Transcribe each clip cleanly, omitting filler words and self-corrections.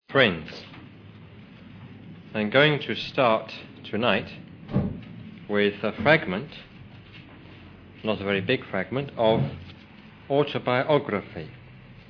Friends, I'm going to start tonight with a fragment, not a very big fragment, of autobiography.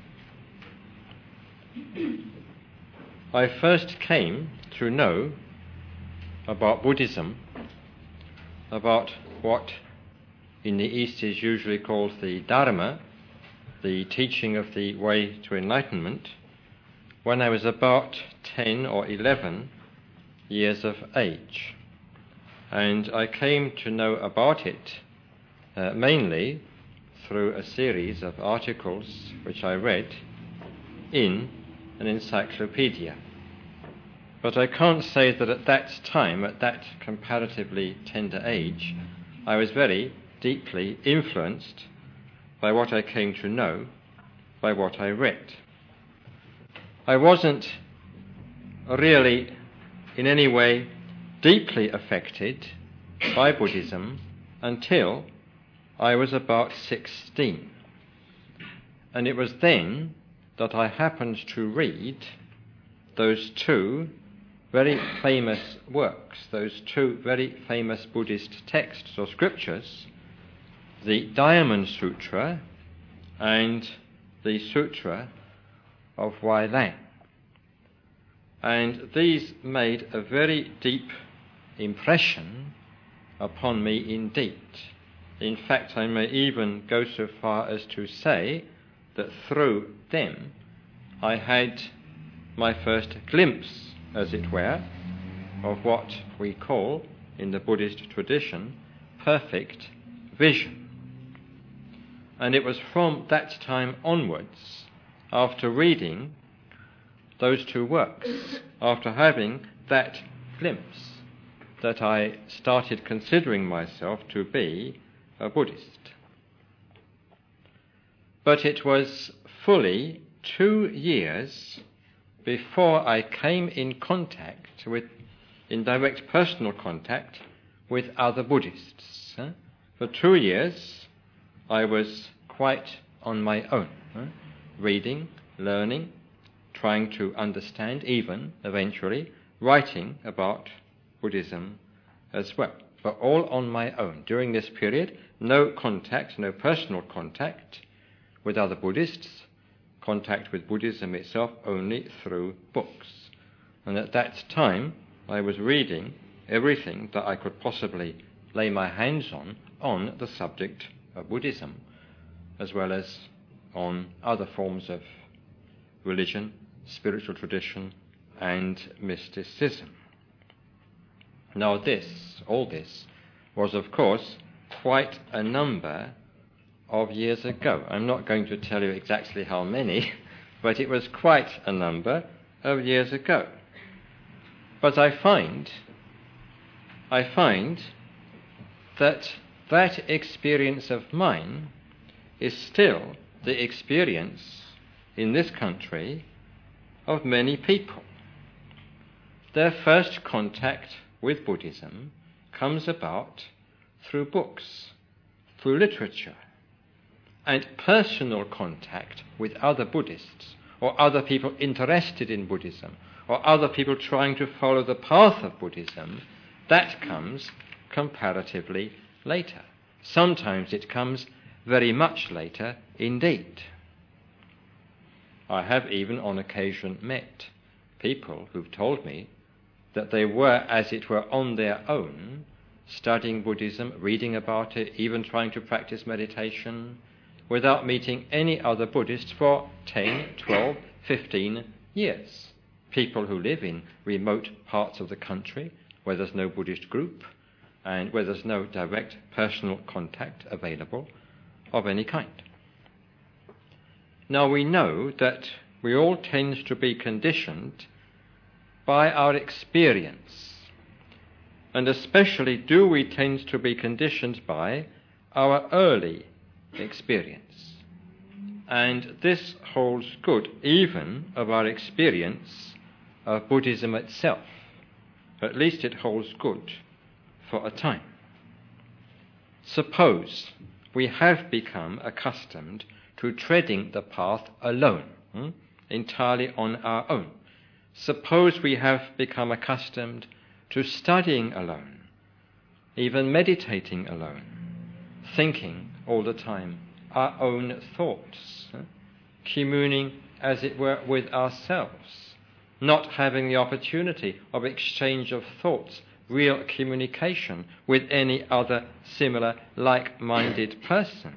I first came to know about Buddhism, about what in the East is usually called the Dharma, the teaching of the way to enlightenment, when I was about 10 or 11 years of age. And I came to know about it mainly through a series of articles which I read in an encyclopedia. But I can't say that at that time, at that comparatively tender age, I was very deeply influenced by what I came to know, by what I read. I wasn't really in any way deeply affected by Buddhism until I was about 16. And it was then that I happened to read those two very famous works, those two very famous Buddhist texts or scriptures, the Diamond Sutra and the Sutra of Huai-Lang. And these made a very deep impression upon me indeed. In fact, I may even go so far as to say that through them I had my first glimpse, as it were, of what we call, in the Buddhist tradition, perfect vision. And it was from that time onwards, after reading those two works, after having that glimpse, that I started considering myself to be a Buddhist. But it was fully 2 years before I came in direct personal contact with other Buddhists. For 2 years I was quite on my own, reading, learning, trying to understand, even, eventually, writing about Buddhism as well. But all on my own. During this period, no contact, no personal contact with other Buddhists, contact with Buddhism itself only through books. And at that time, I was reading everything that I could possibly lay my hands on the subject of Buddhism, as well as on other forms of religion, spiritual tradition, and mysticism. Now all this was, of course, quite a number of years ago. I'm not going to tell you exactly how many, but it was quite a number of years ago. But I find that experience of mine is still the experience in this country of many people. Their first contact with Buddhism comes about through books, through literature, and personal contact with other Buddhists or other people interested in Buddhism or other people trying to follow the path of Buddhism. That comes comparatively later. Sometimes it comes very much later indeed. I have even on occasion met people who've told me that they were, as it were, on their own, studying Buddhism, reading about it, even trying to practice meditation, without meeting any other Buddhists for 10, 12, 15 years. People who live in remote parts of the country where there's no Buddhist group and where there's no direct personal contact available of any kind. Now we know that we all tend to be conditioned by our experience, and especially do we tend to be conditioned by our early experience. And this holds good even of our experience of Buddhism itself. At least it holds good for a time. Suppose we have become accustomed to treading the path alone, entirely on our own. Suppose we have become accustomed to studying alone, even meditating alone, thinking all the time our own thoughts, communing, as it were, with ourselves, not having the opportunity of exchange of thoughts, real communication with any other similar like-minded person.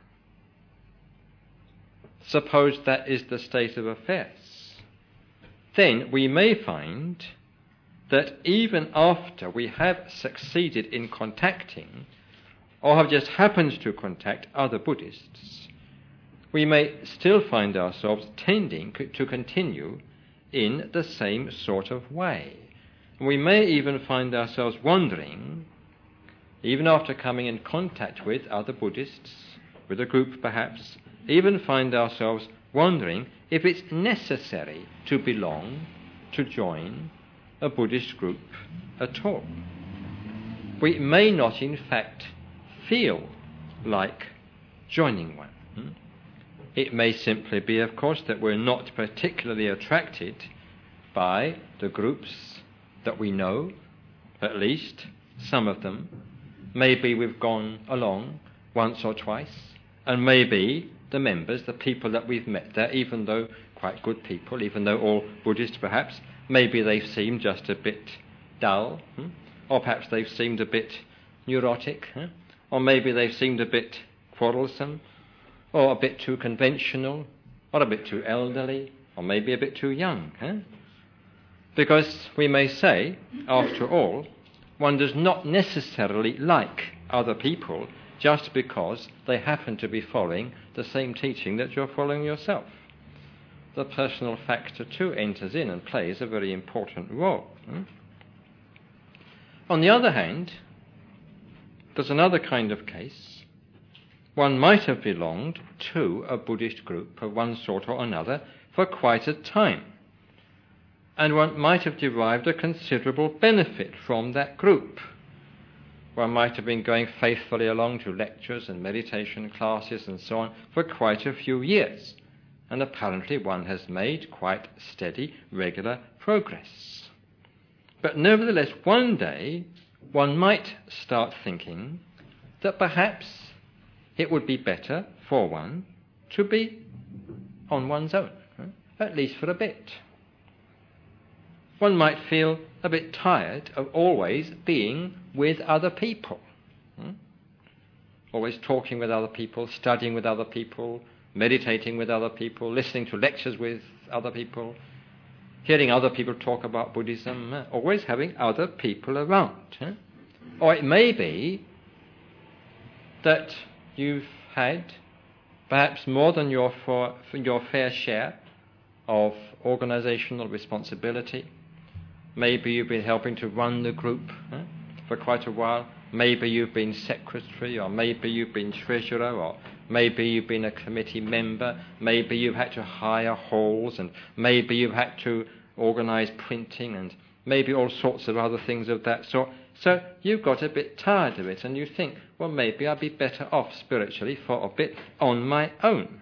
Suppose that is the state of affairs. Then we may find that even after we have succeeded in contacting, or have just happened to contact other Buddhists, we may still find ourselves tending to continue in the same sort of way. We may even find ourselves wondering, even after coming in contact with other Buddhists, with a group perhaps, even find ourselves wondering if it's necessary to belong, to join a Buddhist group at all. We may not in fact feel like joining one. It may simply be, of course, that we're not particularly attracted by the groups that we know, at least some of them. Maybe we've gone along once or twice, and maybe the members, the people that we've met there, even though quite good people, even though all Buddhists perhaps, maybe they've seemed just a bit dull, or perhaps they've seemed a bit neurotic, or maybe they've seemed a bit quarrelsome, or a bit too conventional, or a bit too elderly, or maybe a bit too young. Because we may say, after all, one does not necessarily like other people just because they happen to be following the same teaching that you're following yourself. The personal factor too enters in and plays a very important role. On the other hand, there's another kind of case. One might have belonged to a Buddhist group of one sort or another for quite a time, and one might have derived a considerable benefit from that group. One might have been going faithfully along to lectures and meditation classes and so on for quite a few years, and apparently one has made quite steady, regular progress. But nevertheless, one day one might start thinking that perhaps it would be better for one to be on one's own, at least for a bit. One might feel a bit tired of always being with other people. Always talking with other people, studying with other people, meditating with other people, listening to lectures with other people, hearing other people talk about Buddhism, always having other people around. Or it may be that you've had perhaps more than your fair share of organizational responsibility. Maybe you've been helping to run the group for quite a while. Maybe you've been secretary, or maybe you've been treasurer, or maybe you've been a committee member. Maybe you've had to hire halls, and maybe you've had to organize printing, and maybe all sorts of other things of that sort. So you've got a bit tired of it, and you think, well, maybe I'd be better off spiritually for a bit on my own.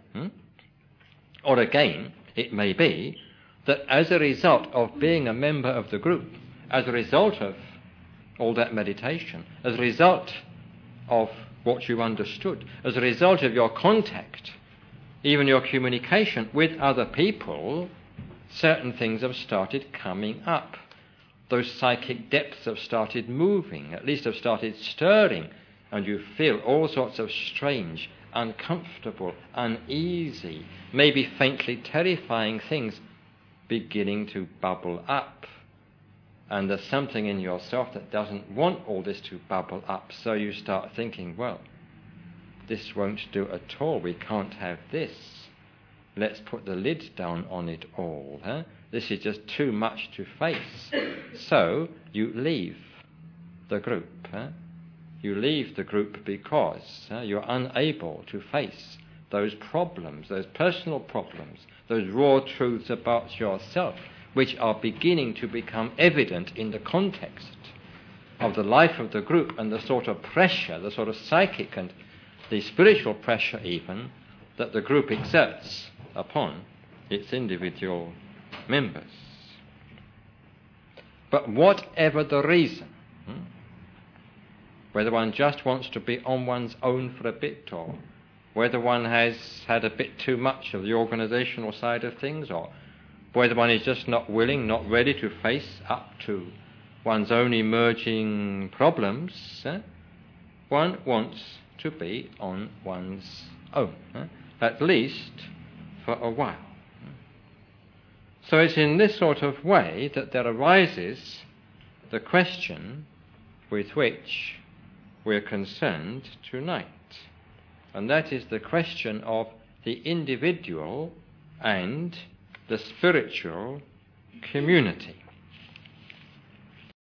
Or again, it may be that as a result of being a member of the group, as a result of all that meditation, as a result of what you understood, as a result of your contact, even your communication with other people, certain things have started coming up. Those psychic depths have started moving, at least have started stirring, and you feel all sorts of strange, uncomfortable, uneasy, maybe faintly terrifying things beginning to bubble up. And there's something in yourself that doesn't want all this to bubble up, so you start thinking, well, this won't do at all, we can't have this. Let's put the lid down on it all. This is just too much to face. So you leave the group. You leave the group because you're unable to face those problems, those personal problems, those raw truths about yourself, which are beginning to become evident in the context of the life of the group and the sort of pressure, the sort of psychic and the spiritual pressure even, that the group exerts upon its individual members. But whatever the reason, whether one just wants to be on one's own for a bit, or whether one has had a bit too much of the organizational side of things, or whether one is just not willing, not ready to face up to one's own emerging problems, one wants to be on one's own, at least for a while. So it's in this sort of way that there arises the question with which we're concerned tonight. And that is the question of the individual and the spiritual community.